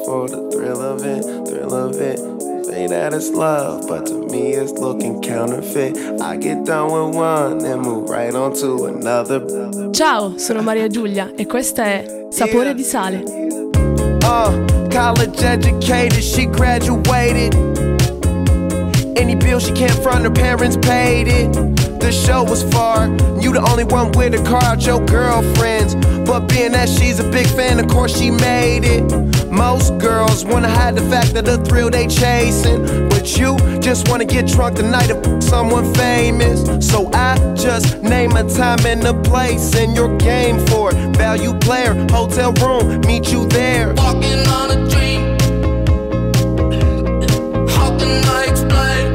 for the thrill of it, thrill of it. Say that it's love, but to me it's looking counterfeit. I get done with one and move right on to another. Ciao, sono Maria Giulia e questa è Sapore di Sale. College educated, she graduated. Any bill she can't front, her parents paid it. The show was far, you the only one with a car out your girlfriends. But being that she's a big fan, of course she made it. Most girls wanna hide the fact of the thrill they chasing, but you just wanna get drunk the night of someone famous. So I just name a time and a place, and you're game for it. Value player, hotel room, meet you there. Walking on a dream. How can I explain?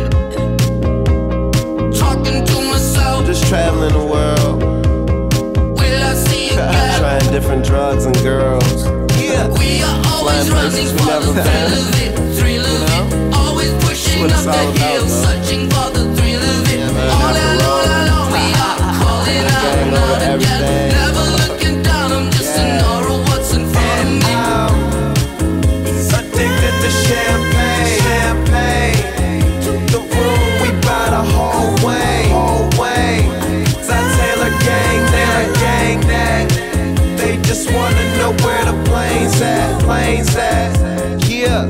Talking to myself. Just traveling the world. Will I see you again? Trying different drugs and girls. Yeah. We are always running for the thrill of it, thrill of it. Always pushing up the hill, searching for the thrill of it. All along, we are calling out now again. Never looking down, I'm just an aura of what's in front of me. Addicted to champagne, champagne. The room, we buy the whole way, whole way. Taylor gang that. They just wanna know where the plane's at, plane's at. Yeah.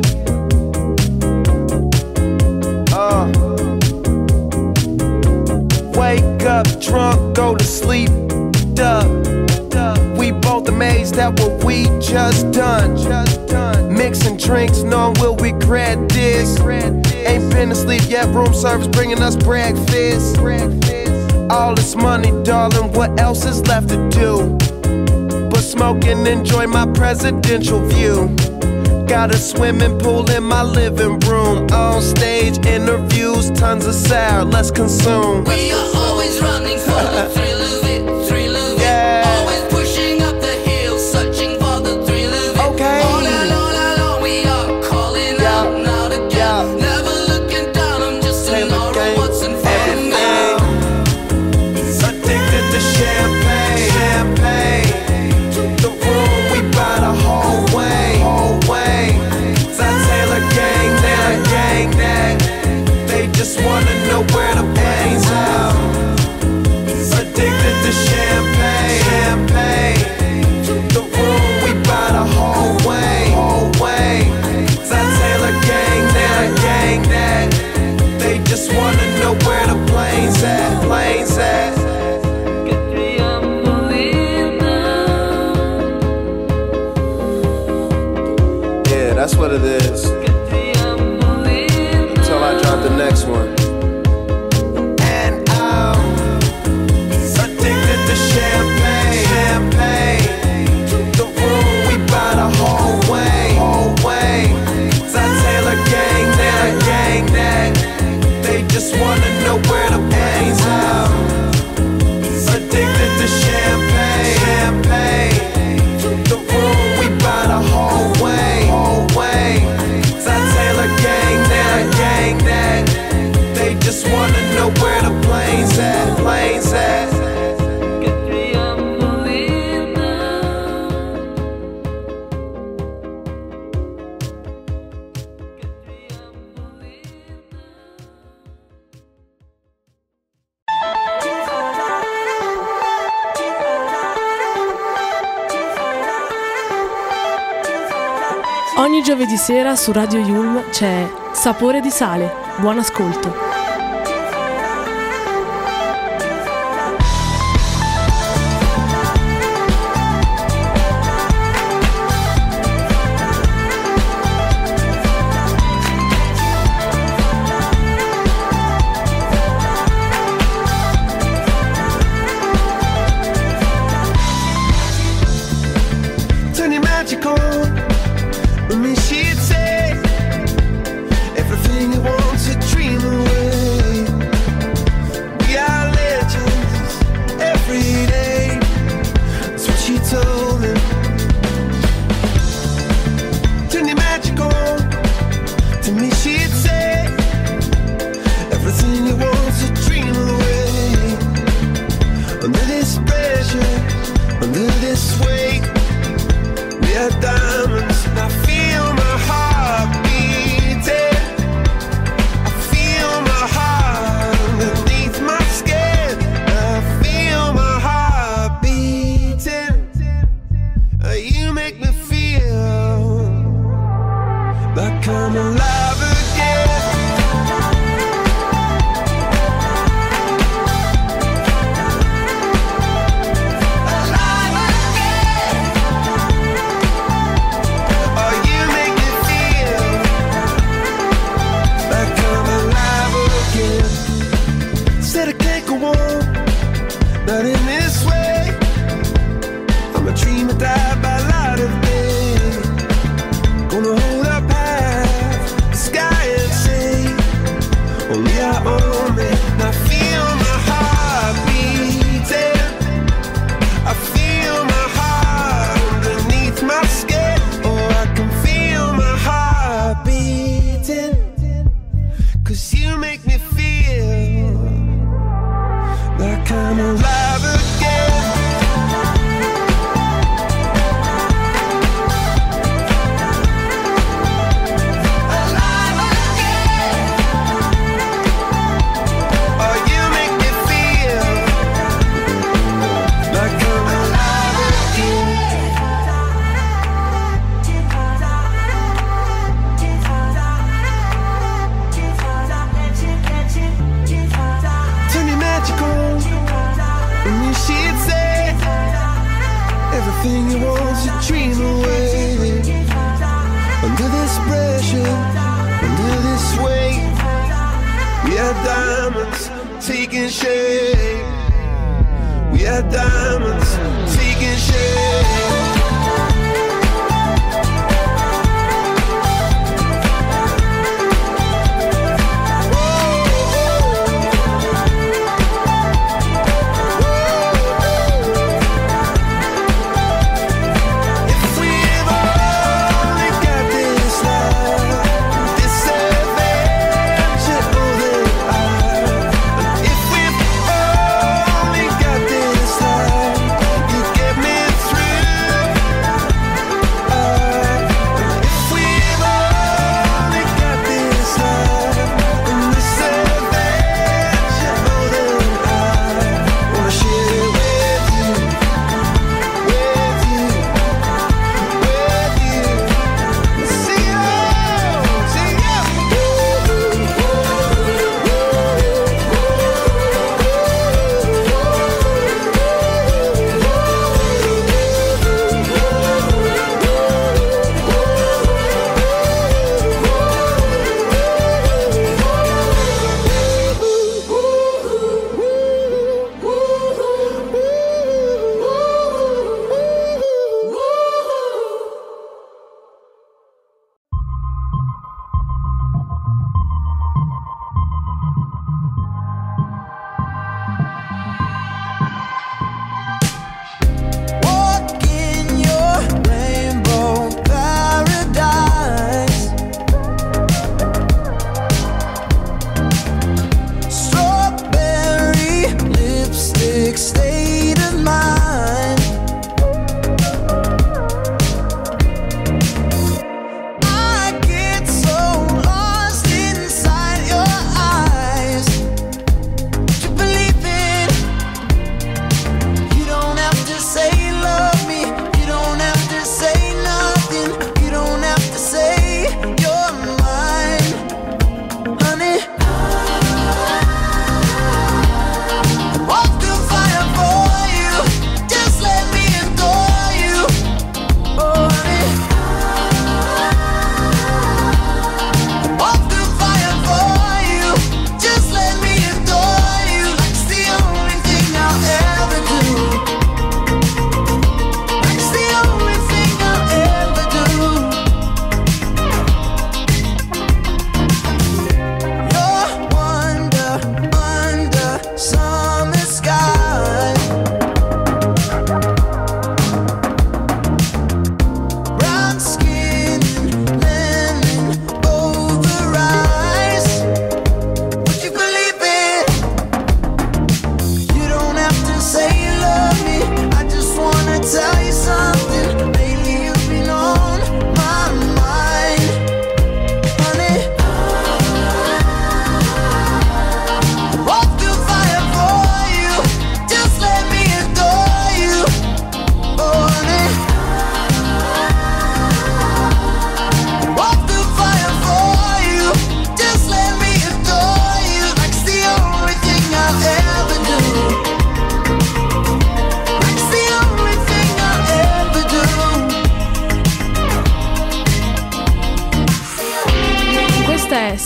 Wake up drunk, go to sleep, duh. We both amazed at what we just done. Mixing drinks, knowing we'll regret this. Ain't been asleep yet, room service bringing us breakfast. All this money, darling, what else is left to do? But smoke and enjoy my presidential view. Got a swimming pool in my living room. On stage interviews, tons of sour, let's consume. We are always running for the thrill of it, thrill of it. Always pushing up the hill, searching for the thrill of it. Okay. All along, we are calling out now again. Never looking down, I'm just an aura of what's in front of me. Addicted to champagne, champagne. The room, we buy the whole way, whole way. Taylor gang that. They just wanna know where the plane's out. Addicted to champagne, champagne. The room, we buy the whole way, whole way. Taylor gang that. They just wanna know where the plane's at, plane's at. Yeah, that's what it is. Until I drop the next one. And I'm addicted to champagne, champagne. The room, we buy the whole way, whole way. Taylor gang that. They just wanna know where the plane's out. Addicted to champagne, champagne. The room, we buy the whole way, whole way. Taylor gang that. They just wanna know where the plane's at, plane's at. Ogni giovedì sera su Radio Yulm c'è Sapore di Sale. Buon ascolto. Turn your magic on. With me, she'd say everything you want to dream away. We are legends every day. That's what she told me. Turn your magic on. To me, she'd say everything you want to dream away. Under this pressure, under this weight, we are diamonds, not make me feel like I'm alive again. Alive again. Oh, you make me feel like I'm alive again. Said I can't go on, not in this way. I'm a dreamer, die by light of day. Gonna hold up half the sky and say, only I own it. And I feel my heart beating. I feel my heart underneath my skin. Oh, I can feel my heart beating. 'Cause you make me feel like I'm alive again. Alive again. Oh, you make me feel like I'm alive again. Turn your magic on, and you she'd say everything you want to dream away. Under this pressure, under this weight, we are diamonds taking shape. We are diamonds taking shape. If we've only got this love, this adventure, oh, then if we've only got this love, you get me through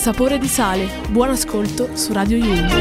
Sapore di sale. Buon ascolto su Radio Yulm.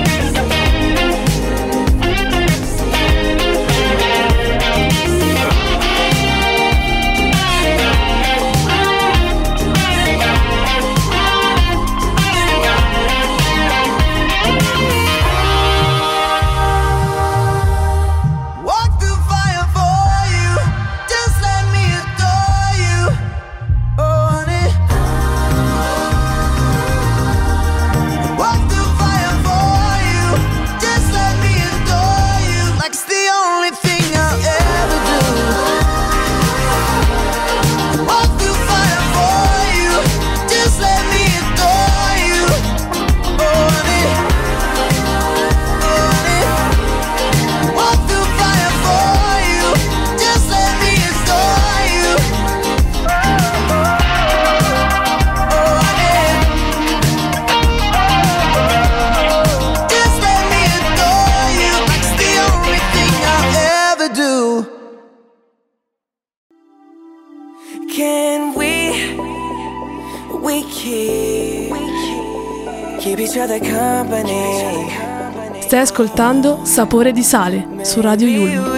Stai ascoltando Sapore di sale su Radio Yulm.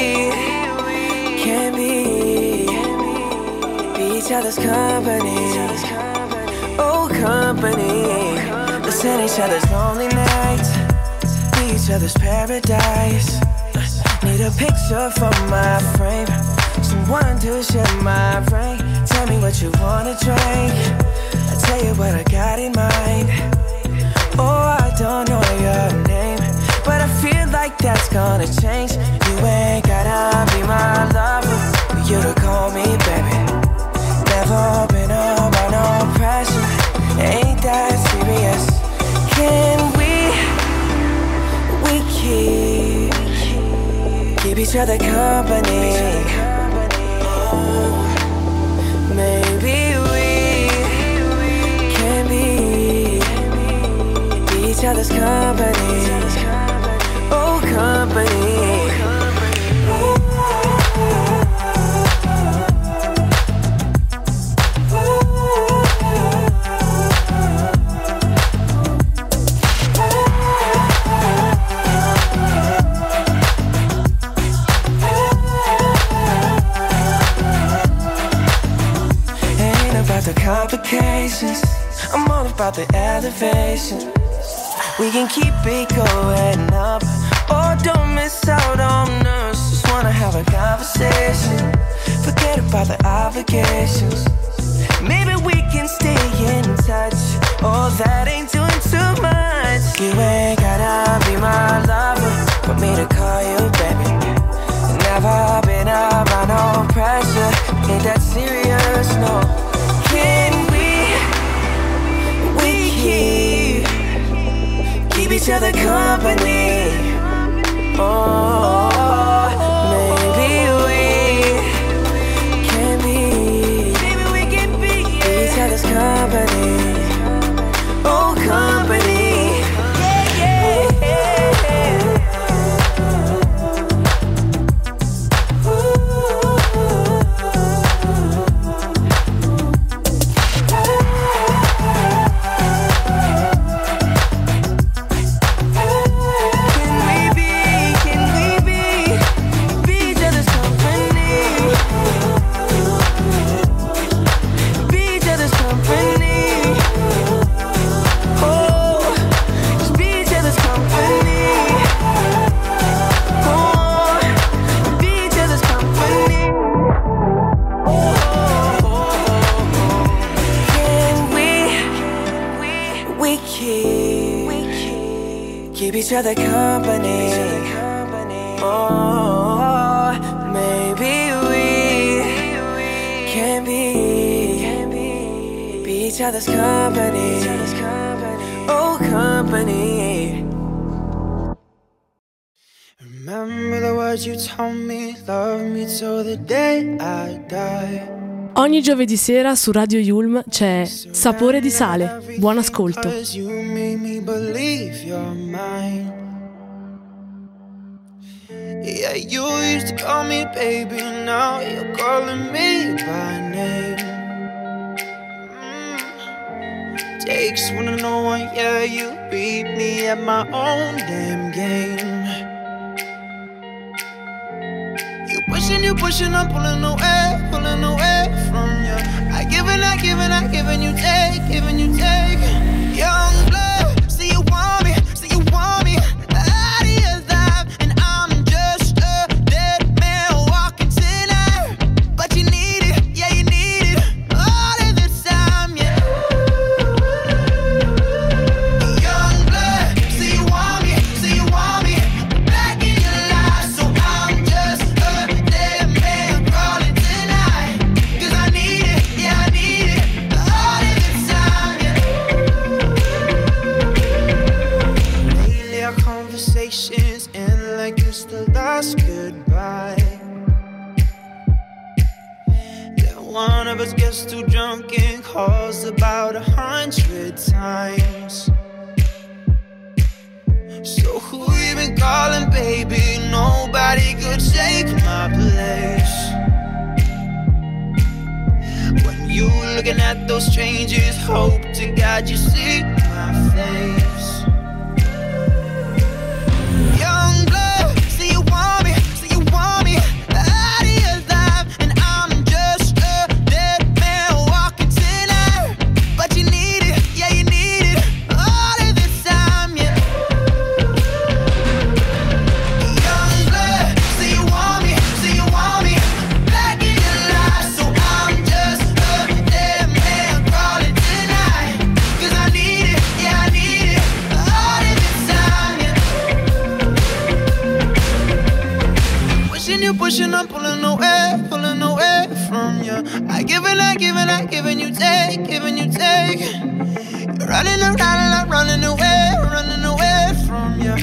Need a picture for my frame, someone to share my brain. Tell me what you wanna drink, I'll tell you what I got in mind. Oh, I don't know your name, but I feel like that's gonna change. You ain't gotta be my lover for you to call me baby. Never been about no pressure, ain't that serious. Can we keep each other company? Oh, maybe we can be each other's company. Oh, company. Ain't about the complications, I'm all about the elevation. We can keep it going up, or don't miss out on us. Just wanna have a conversation, forget about the obligations. Maybe we can stay in touch, oh that ain't doing too much. You ain't gotta be my lover for me to call you baby. Never been about no pressure, ain't that serious, no. Can we keep each other company? Oh, maybe we can be each other's company. Oh, company. Yeah, yeah. Keep each other company. Oh, maybe we can be each other's company. Oh, company. Remember the words you told me, love me till the day I die. Ogni giovedì sera su Radio Yulm c'è Sapore di sale. Buon ascolto. Yeah, you used to call me baby, now you're calling me by name. Takes one to no one, yeah, you beat me at my own damn game. You pushing, I'm pulling away from you. I giving, you take, Young blood, see you want me, out of your life, and I'm just a dead man walking tonight. But you need it, yeah, you need it, all of the time, yeah. Young blood, see you want me, back in your life, so I'm just a dead man crawling tonight. 'Cause I need it, yeah, I need it, all of the time, yeah. Lately our conversations end like it's the last goodbye. Then one of us gets too drunk and calls about 100 times. So who you been calling, baby? Nobody could take my place. When you looking at those strangers, hope to God you see my face. Young blood, see you want me, out of your life, and I'm just a dead man walking tonight. But you need it, yeah, you need it, all of the time, yeah. Young blood, see you want me, back in your life, so I'm just a dead man crawling tonight. 'Cause I need it, yeah, I need it, all of the time, yeah. Pushing, I'm pulling away from you. I giving, you take, You're running around, running away from you,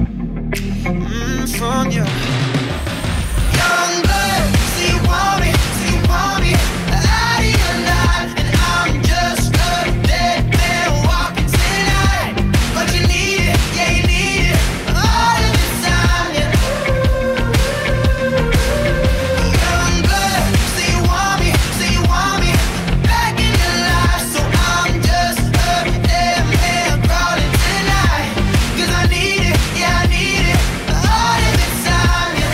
from you. Young blood, see you want me, out of your life, and I'm just a dead man walking tonight. But you need it, yeah, you need it, all of the time, yeah. Young blood, see you want me, back in your life, so I'm just a dead man crawling tonight. 'Cause I need it, yeah, I need it, all of the time, yeah.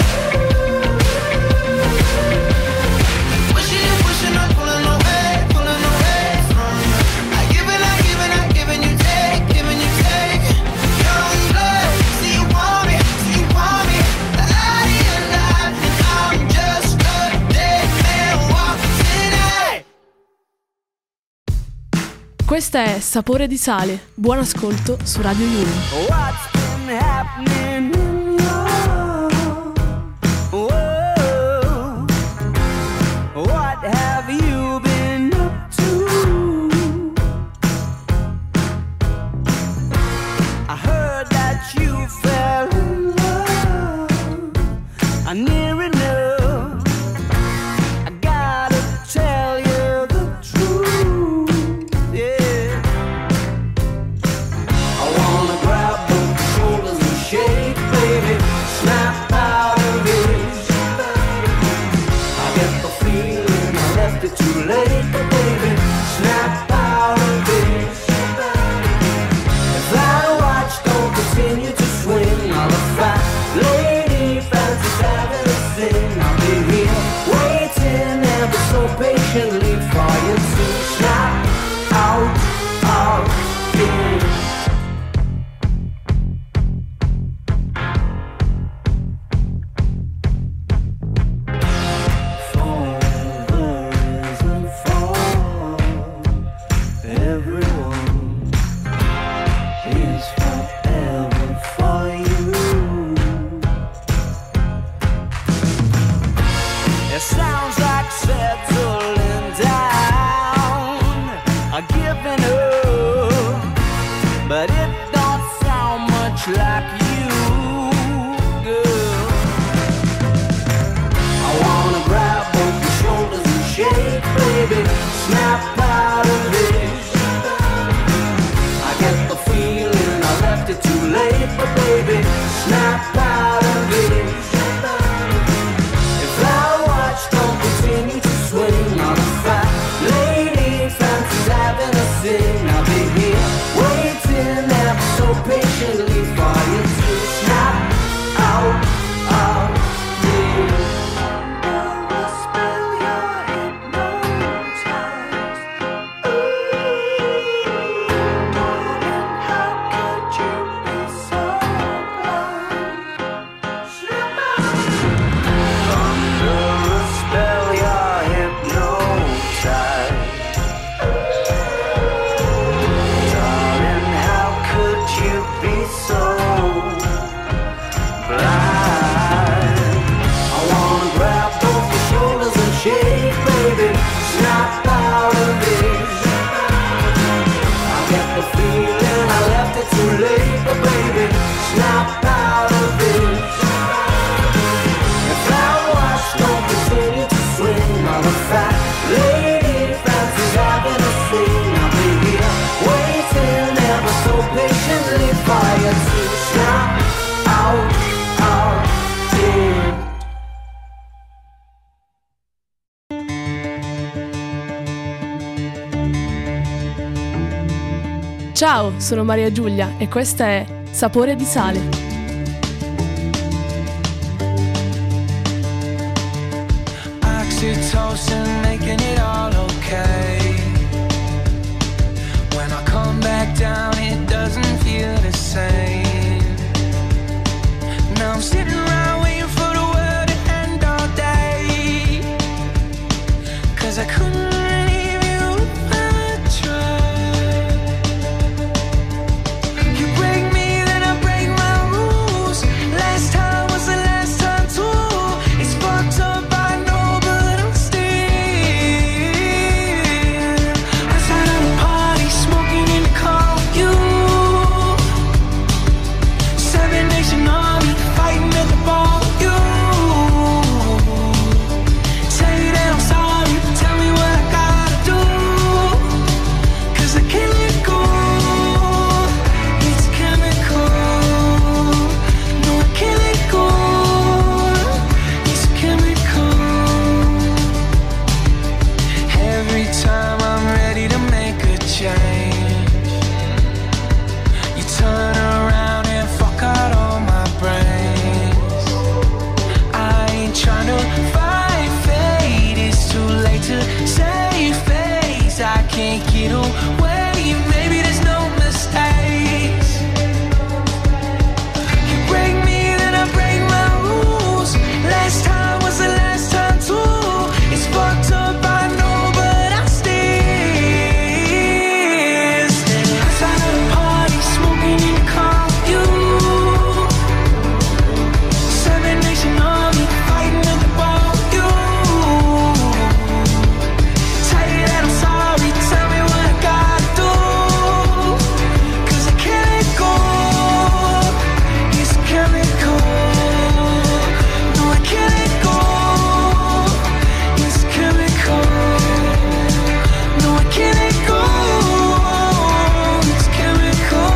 Pushing, I'm pulling away from you. I giving, you take, Young blood, see you want me, out of your life, and I'm just a dead man walking tonight. Questa è Sapore di sale. Buon ascolto su Radio Yulm. What's been happening in your world? What have you been up to? I heard that you fell in love. Near enough. I gotta tell you the truth, yeah. I wanna grab both shoulders and shake, baby, snap out of it. I get the feeling I left it too late, but baby, snap out of it. If that watch don't continue to swing, I'll have fat lady fancies having a thing. I'll be here waiting ever so patiently for you to snap out of it. Everyone is forever for you. It sounds like settling down, giving up, but it don't sound much like you, girl. I wanna grab both your shoulders and shake, baby, snap out of it. I get the feeling I left it too late, but baby, snap out of it. If our watch don't continue to swing, on a fat lady fancies having a sing. I'll be here waiting Ciao, sono Maria Giulia e questa è Sapore di Sale. Oxytocin making it all okay. When I come back down it doesn't feel the same. Now I'm sitting around waiting for the world to end all day. 'Cause I couldn't leave you if I tried. You break me then I break my rules. Last time was the last time too. It's fucked up I know but I'm still outside of the party smoking in the car with you. Seven Nation Army fighting at the bar with you. Tell you that I'm sorry, tell me what I gotta do. 'Cause I can't let go. It's chemical. No, I can't let go. It's chemical. Every time I'm ready to make a change, you turn around and fuck out all my brains. I ain't trying to fight fate, it's too late to save face. I can't get away, maybe there's no mistakes. You break me then I break my rules. Last time was the last time too. It's fucked up I know but I still outside of the party smoking in the car with you. Seven Nation Army fighting at the bar with you. Tell you that I'm sorry, tell me what I gotta do. 'Cause I can't let go. It's chemical. No, I can't let go. It's chemical. No, I can't let go. It's chemical.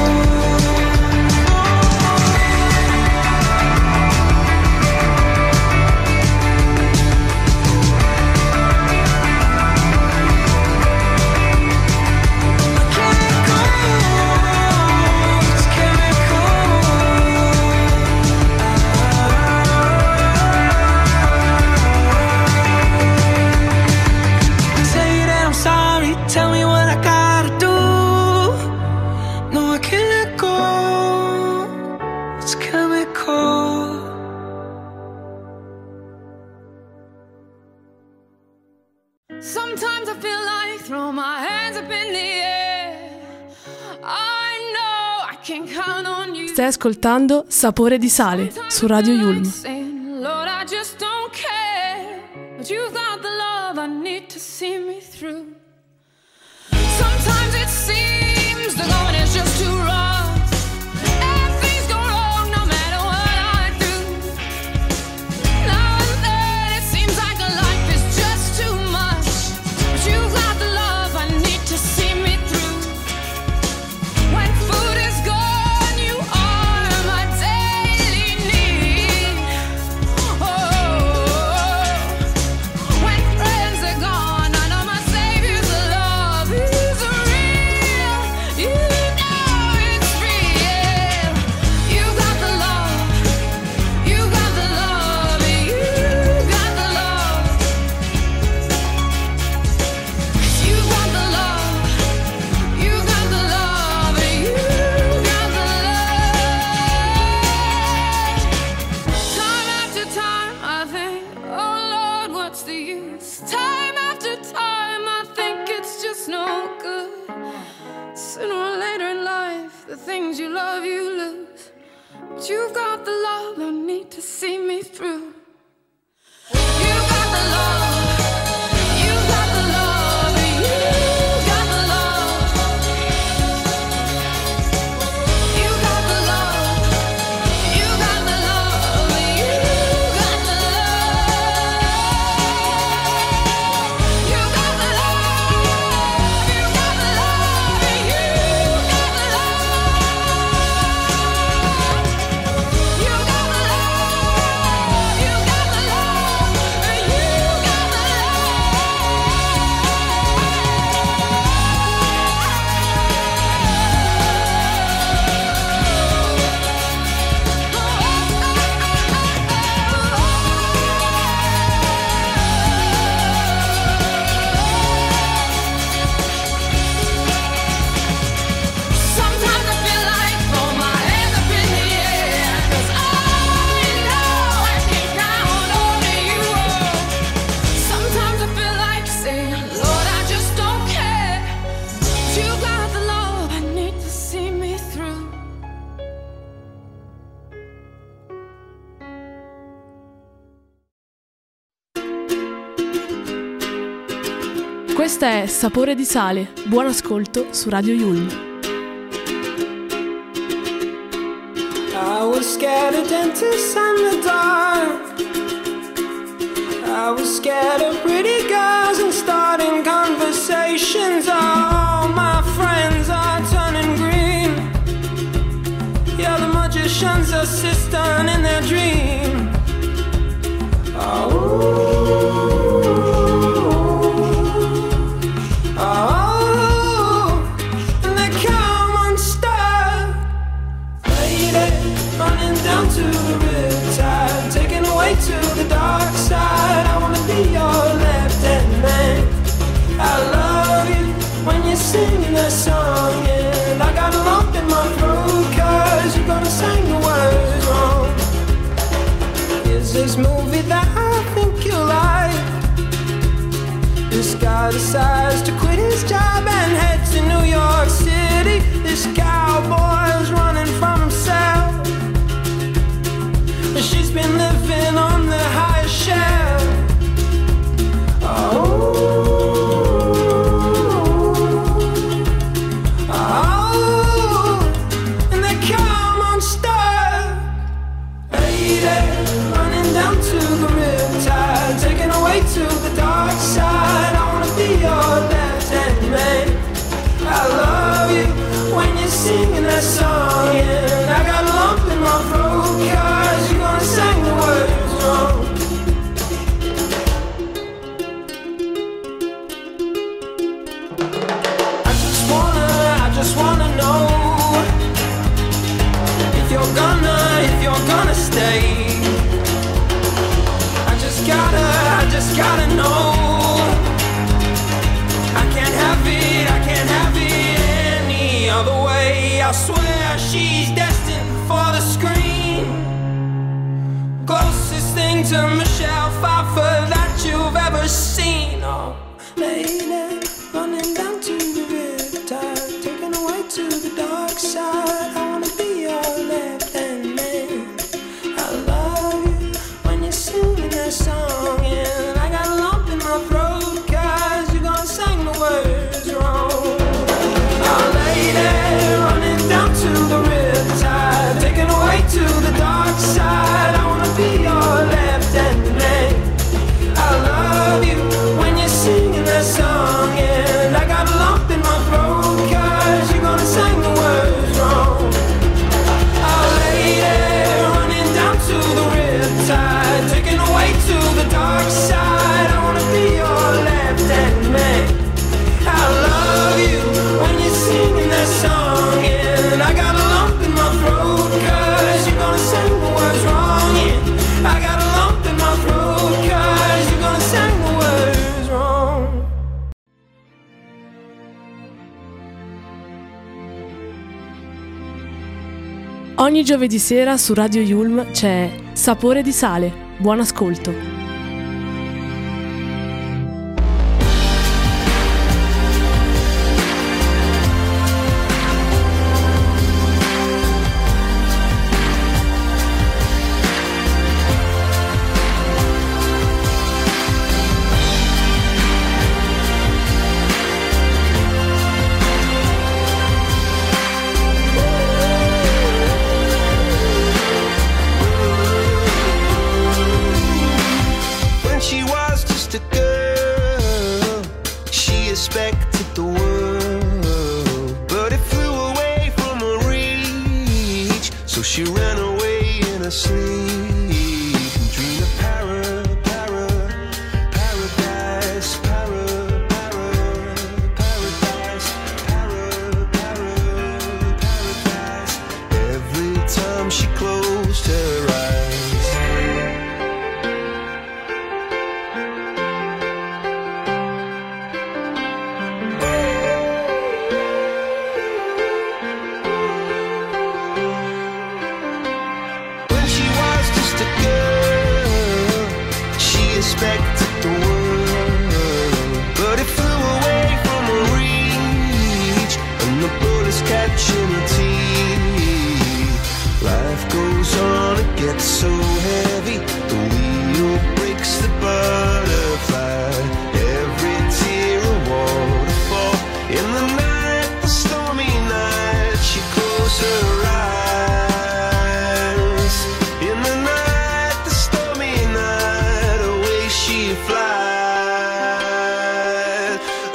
Tell you that I'm sorry, tell me what I gotta do. No, I can't let go. It's chemical. Sometimes I feel like throw my hands up in the air. I know I can count on you. Stai ascoltando Sapore di Sale su Radio Yulm. Saying, Lord, I just don't care. But you've got the love I need to see me through. Sometimes it seems the going is just too rough. And things go wrong no matter what I do. Now and then it seems like a life is just too much. But you've got the love I need to see me through. When food is gone, you are my daily need. Oh, when friends are gone, I know my Savior's love is real. You know it's real. You got the love. You got the love. You got the love. 'Cause you got the love. You got the love. You got the love. Time after time I think, oh Lord, what's the use? Time after time I think it's just no good. Sooner or later in life, the things you love you lose. But you've got the love I need to see me through. You got the love. You got the love. You got the love. You got the love. You got the love. You got the love. You got the love. You got the love. You got the love. You got the love. Questa è Sapore di sale. Buon ascolto su Radio Yulm. I was scared of dentists and the dark. I was scared of pretty girls and starting conversations. All my friends are turning green. Yeah, the magician's assistant in their dream. And they come unstuck. Lady, running down to the riptide, taken away to the dark side. I wanna be your left-hand man. I love you when you're singing that song, and I got a lump in my throat 'cause you're gonna sing the words wrong. Is this movie that I think you like? This guy decides to quit his job and head to New York City. This cowboy's running from himself. She's been living on the highest shelf. And they come unstuck. Lady, running down to the riptide, taken away to the dark side. I wanna be your left-hand man. I love you when you're singing that song, and I got a lump in my throat 'cause you're gonna sing the words wrong. I just wanna know if you're gonna stay. I just gotta know. I can't have it any other way. I swear she's destined for the screen. Closest thing to Michelle Pfeiffer that you've ever seen. Oh, lady, running down to the riptide, taken away to the dark side. I wanna be your left-hand man. I love you when you're singing that song, and I got a lump in my throat 'cause you're gonna sing the words wrong. Oh, lady, running down to the riptide, taken away to the dark side. I wanna be your left-hand man. I love you when you're singing that song, and I got a lump in my throat 'cause you're gonna sing the words wrong. Oh, lady, running down to the riptide, taken away to the dark side. I wanna be your left-hand man. I love you when you're singing that song, and I got a lump in my throat 'cause you're gonna sing the words wrong. Yeah, I got a lump in my throat 'cause you're gonna sing the words wrong. Ogni giovedì sera su Radio Yulm c'è Sapore di sale. Buon ascolto. When she was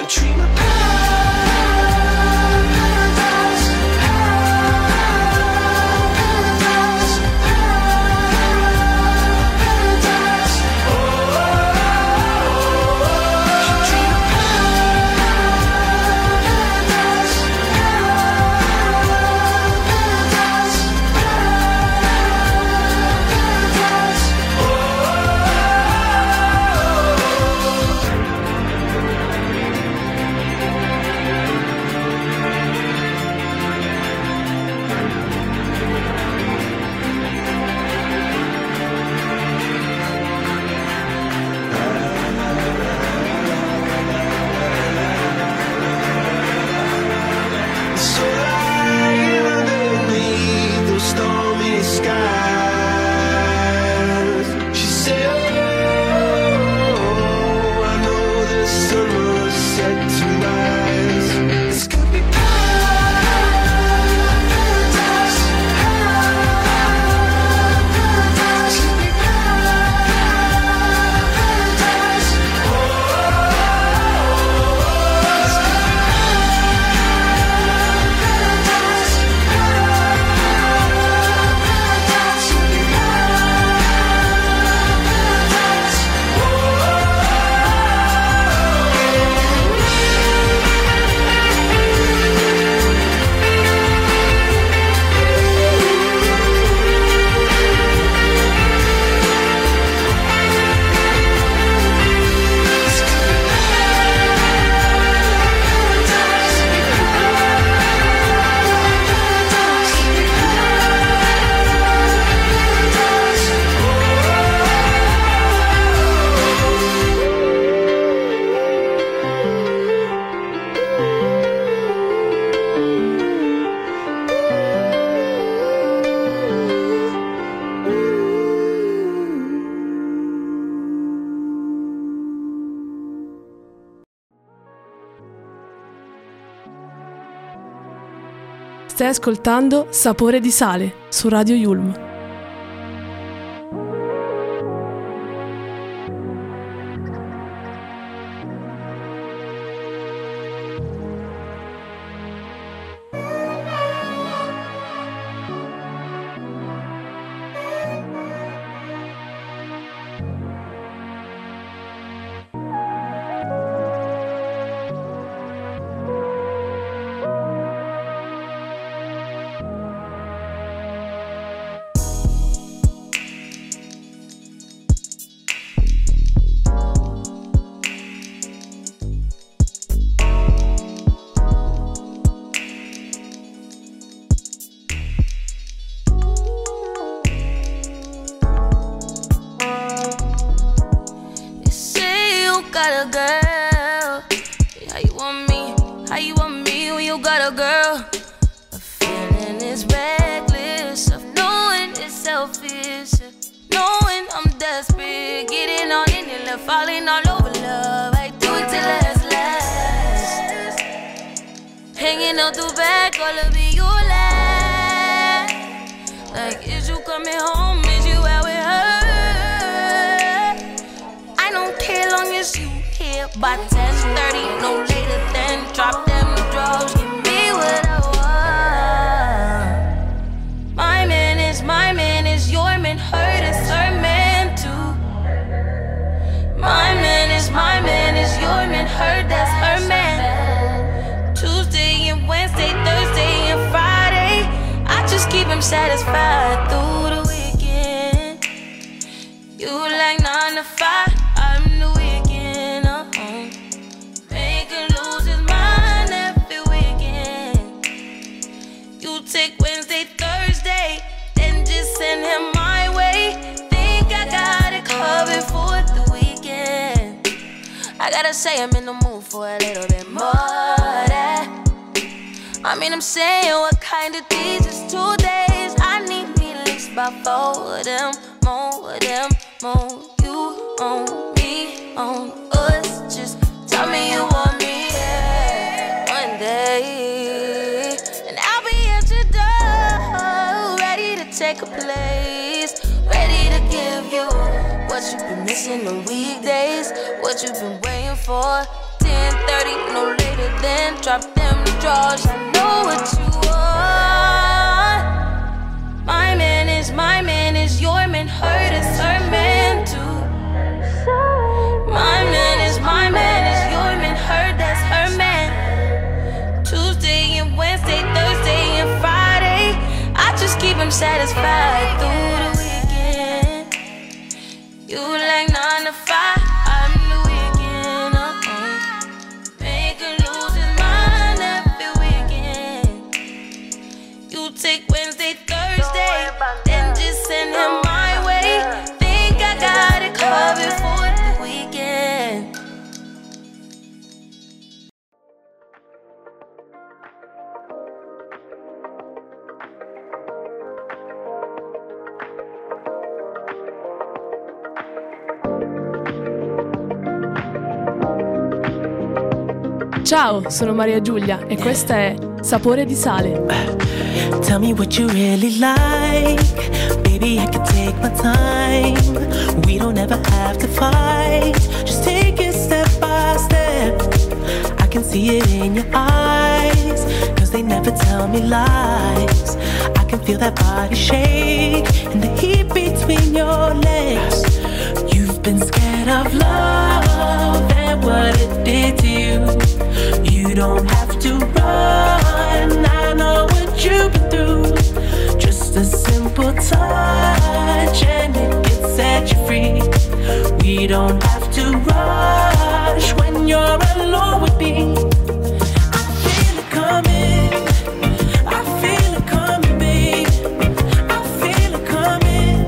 dream of paradise, paradise, paradise. Oh, dream of paradise, paradise, paradise. So lying underneath those stormy skies, she said, oh, I know the sun was set to rise. This could be paradise, paradise, could be paradise. Oh, this could be Stai ascoltando Sapore di sale su Radio Yulm. got a girl. How you want me? How you want me when you got a girl? A feeling is reckless of knowing it's selfish, knowing I'm desperate, getting on in it, left falling all over love. I do it till last. Hanging out the back, all of it you last. Like, is you coming home? Is you out with her? I don't care long as you here by 10:30, no later than drop them drugs, give me what I want. My man is your man, her is her man too. My man is your man, her that's her man. Tuesday and Wednesday, Thursday and Friday, I just keep him satisfied through the weekend. You like 9 to 5, I'm the weekend. Make him lose his mind every weekend. You take Wednesday, Thursday, then just send him my way. Think I got it covered for the weekend. I gotta say I'm in the mood for a little bit more of that. I mean, I'm saying, what kind of days is 2 days? I need me at least about 4 of them, more of them, more. You on me, on us. Just tell me you want me, yeah, one day, and I'll be at your door, ready to take a place, ready to give you what you've been missing on weekdays, what you've been waiting for. 10:30, no then drop them drawers. I know what you want. My man is your man, hurt is her man too. My man is your man, hurt that's her man. Tuesday and Wednesday, Thursday and Friday, I just keep him satisfied through the weekend. You like 9 to 5, I'm the weekend. Make her lose his mind every weekend. You take Wednesday, Thursday, then just send him my way. Think I got it covered for the weekend. Ciao, sono Maria Giulia e questa è Sapore di Sale. Tell me what you really like. Baby, I can take my time. We don't ever have to fight. Just take it step by step. I can see it in your eyes, 'cause they never tell me lies. I can feel that body shake and the heat between your legs. You've been scared of love and what it did to you. You don't have to run, I know what you've been through. Just a simple touch and it can set you free. We don't have to rush when you're alone with me. I feel it coming, I feel it coming, babe. I feel it coming,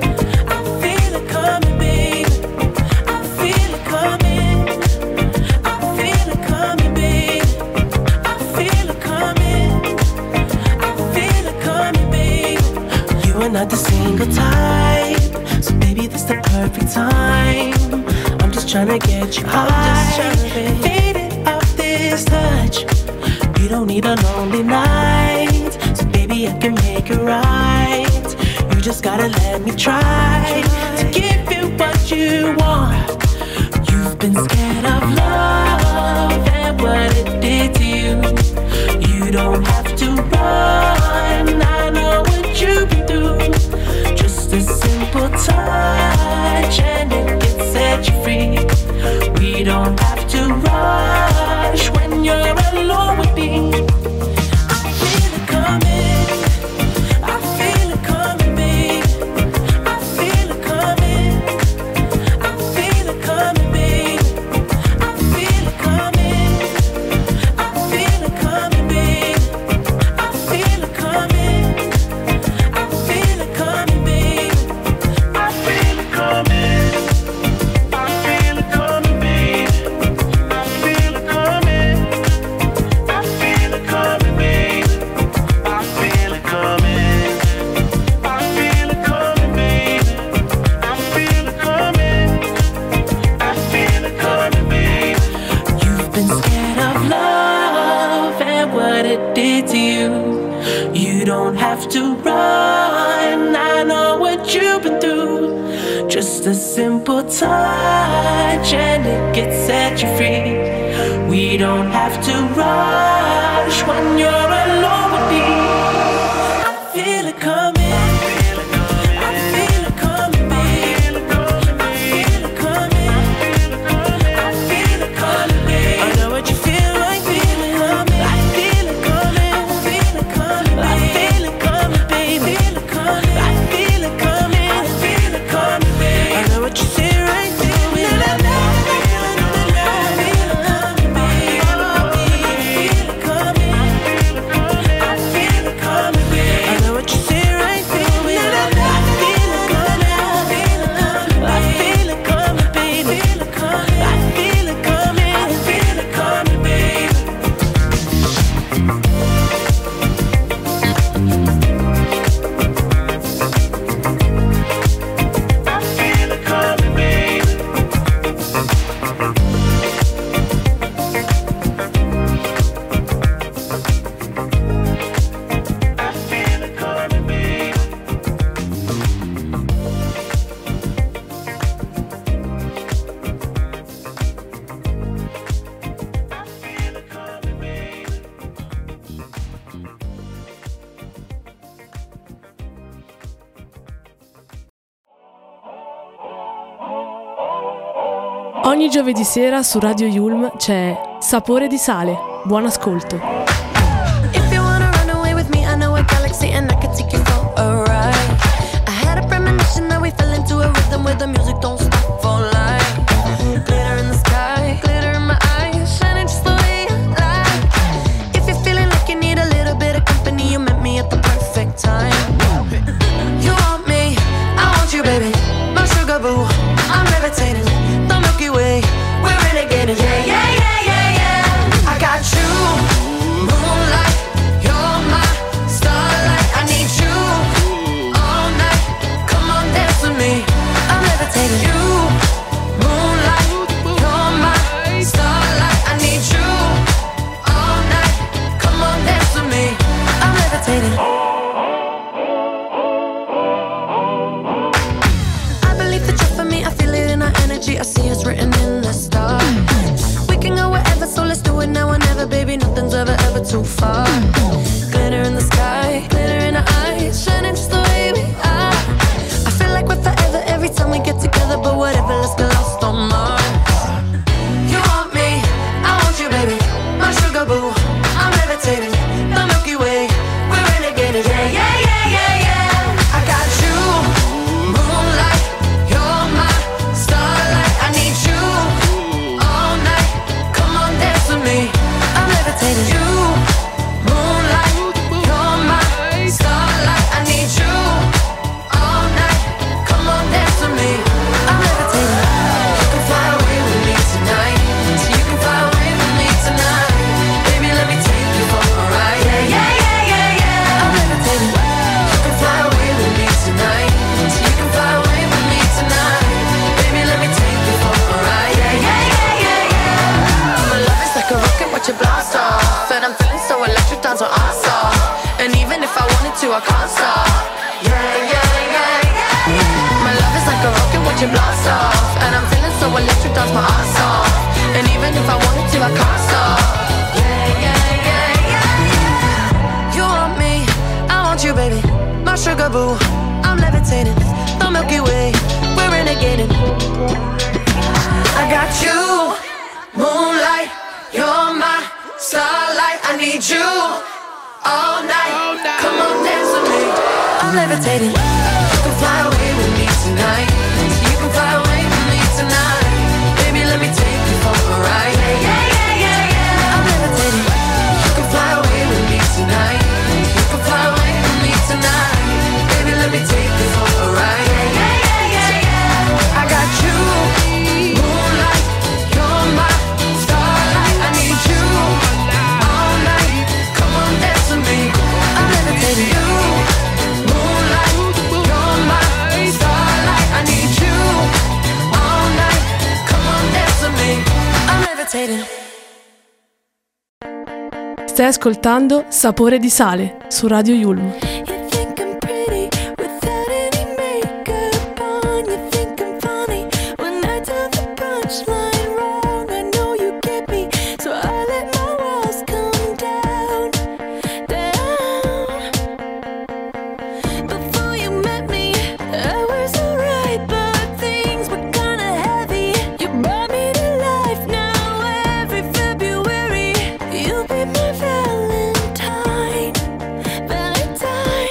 I feel it coming, babe. I feel it coming, I feel it coming, babe. I feel it coming, I feel it coming, babe. You are not the single type, so baby this the perfect time. I'm just tryna get you high, faded off this touch. You don't need a lonely night, so baby I can make it right. You just gotta let me try to give you what you want. You've been scared of love and what it did to you. You don't have to run, I know what you've been through. Just a simple touch and it can set you free. We don't have to rush when you're alone with me. I feel it coming, I feel it coming, babe. I feel it coming, I feel it coming, babe. I feel it coming, I feel it coming, babe. I feel it coming, I feel it coming, babe. I feel it coming, I feel it coming, babe. I feel it coming, I feel it coming, babe. I feel it coming, I feel it coming, babe. I feel it coming, I feel it coming, babe. You've been scared of love and what it did to you. You don't have to run, I know what you've been through. Just a simple touch and it can set you free. We don't have to rush when you're alone with me. I feel it coming, I feel it coming, babe. I feel it coming, I feel it coming, babe. I know what you feel like, feel it coming. I feel it coming, I feel it coming, I feel it coming, babe. Feel it coming, I feel it coming, I feel it coming, babe. I know what you feel right, feel it. I feel it coming, babe. I feel it coming, Ogni giovedì sera su Radio Yulm c'è Sapore di Sale. Buon ascolto. If you wanna run away with me, I know a galaxy and I can take you for a ride. I had a premonition that we fell into a rhythm where the music don't stop for life. Glitter in the sky, glitter in my eyes, shining just the way I like. If you're feeling like you need a little bit of company, you met me at the perfect time. You want me, I want you, baby, my sugar boo. I'm levitating, the Milky Way, we're renegading. Yeah, yeah, yeah, yeah, yeah. I got you, moonlight, you're my starlight. I need you all night. Come on, dance with me. I'm levitating. You, moonlight, you're my starlight. I need you all night. Come on, dance with me. I'm levitating. I believe that you're for me. I feel it in our energy. I see it's written in the stars. We can go wherever, so let's do it now or never, baby. Nothing's ever, ever too far. Glitter in the sky, glitter in our eyes, shining just the way we are. I feel like we're forever every time we get together, but whatever, let's get lost on Mars. You want me, I want you, baby, my sugar boo. I'm levitating, the Milky Way, we're renegading. Yeah, yeah, yeah, yeah, yeah. I got you, moonlight, you're my starlight. I need you all night. Come on, dance with me. I'm levitating. You, moonlight, you're my starlight. I need you all night. Come on, dance with me. I'm levitating. You can fly away with me tonight. So you can fly away with me tonight. Baby, let me take you for a ride. Yeah, yeah, yeah, yeah, yeah. I'm levitating. You can fly away with me tonight. So you can fly away with me tonight. Baby, let me take you for a ride. Yeah, yeah, yeah, yeah, yeah. My love is like a rocket, watch it blast off. And I'm feeling so electric, dance what I saw. And even if I wanted to, I can't stop. Yeah, yeah, yeah, yeah. My love is like a rocket, watch it blast off. And I'm feeling so electric, dance my ass off. And even if I wanted to, I can't stop. Yeah, yeah, yeah, yeah. You want me, I want you, baby, my sugar boo. I'm levitating, the Milky Way, we're renegading. I got you, moonlight, you're my starlight. I need you all night. Come on, dance with me. I'm levitating. You can fly away with me tonight. You can fly away with me tonight. Baby, let me take you for a ride. Yeah, yeah, yeah, yeah, yeah. I'm levitating. You can fly away with me tonight. You can fly away with me tonight. Baby, let me take you for a ride. Yeah, yeah, yeah, yeah, yeah. I got you, moonlight, you're my starlight. I need you all night. Come on, dance with me. I'm levitating. You, moonlight, you're my starlight. I need you all night. Come on, dance with me. I'm levitating. Stai ascoltando Sapore di Sale su Radio Yulm. You think I'm pretty without any makeup on. You think I'm funny when I tell the punchline wrong. I know you get me, so I let my walls come down, down. Before you met me, I was alright, but things were kinda heavy. You brought me to life now every February. You'll be my Valentine, Valentine.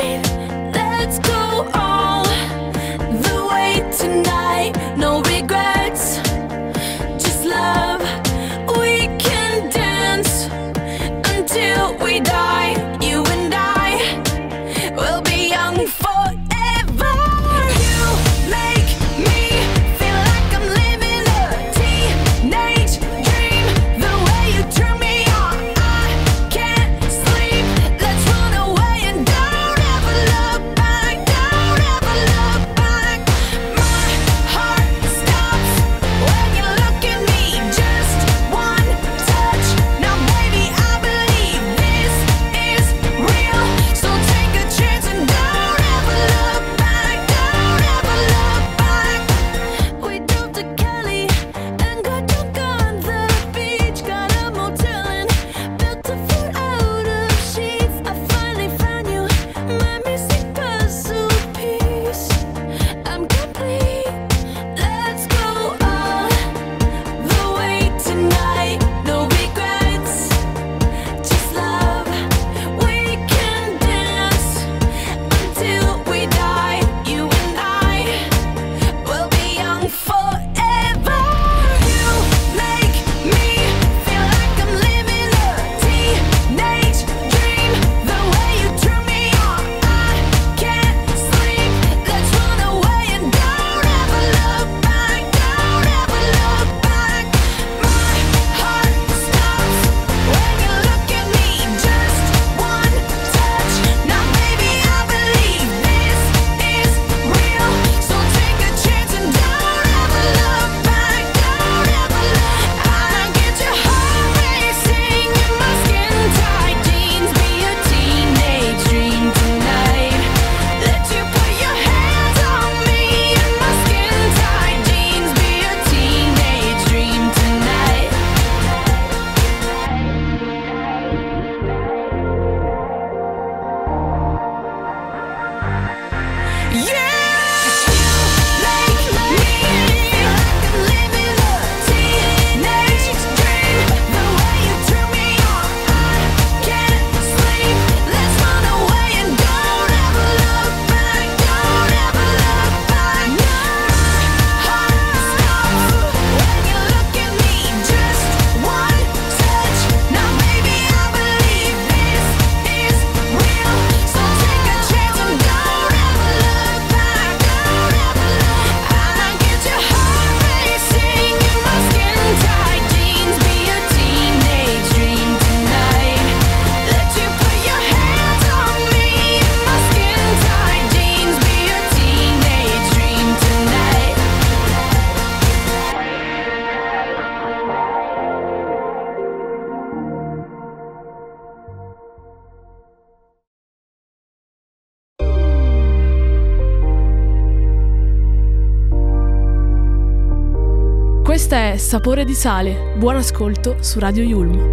questa è Sapore di sale. Buon ascolto su Radio Yulm.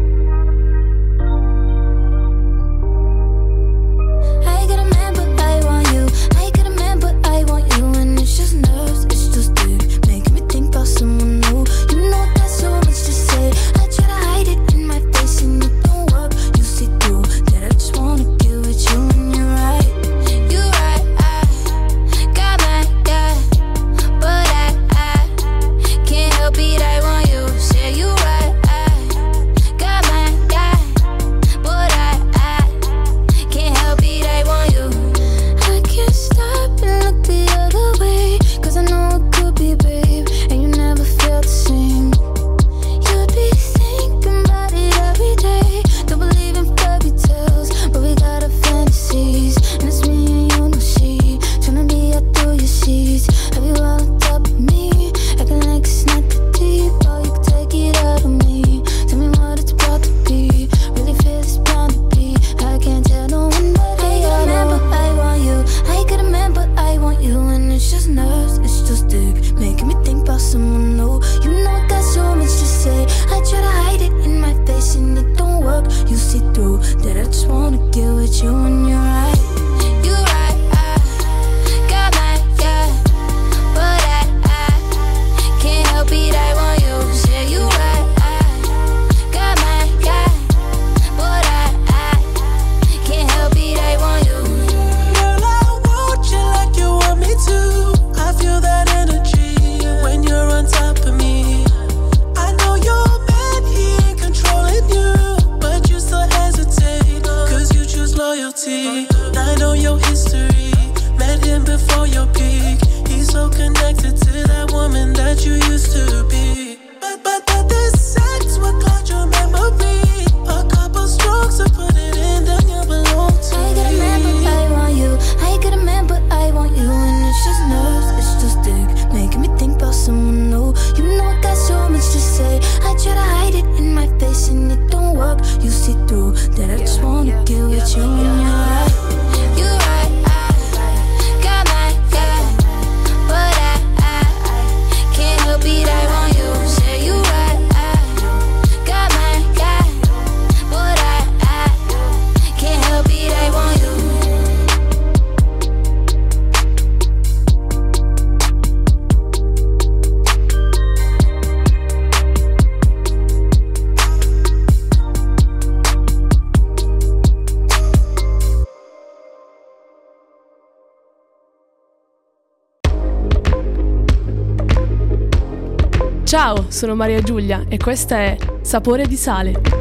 Ciao, sono Maria Giulia e questa è Sapore di sale.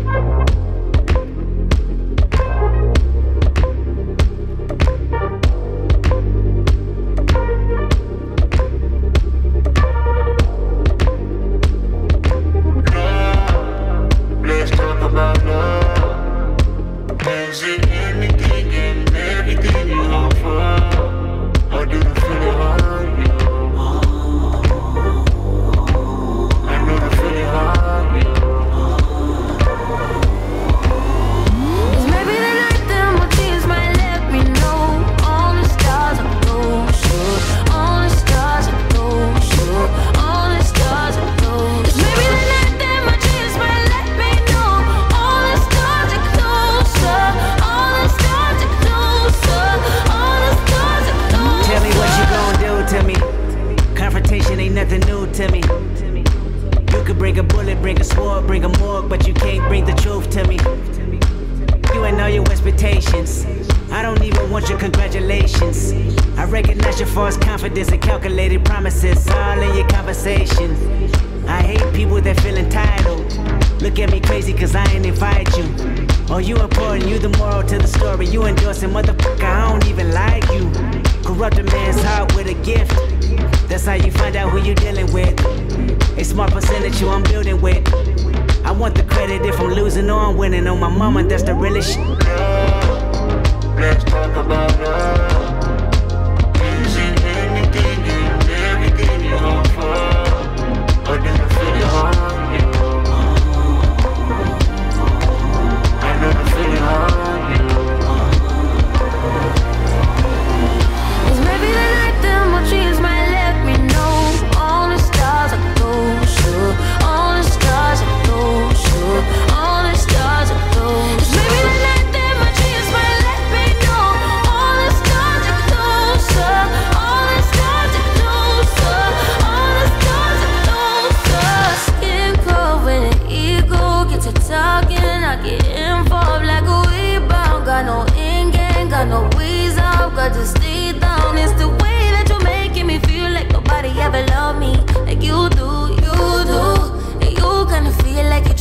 Maybe the night that my dreams might let me know all the stars are close.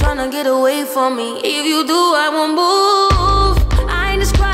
tryna get away from me. If you do, I won't move. I ain't describing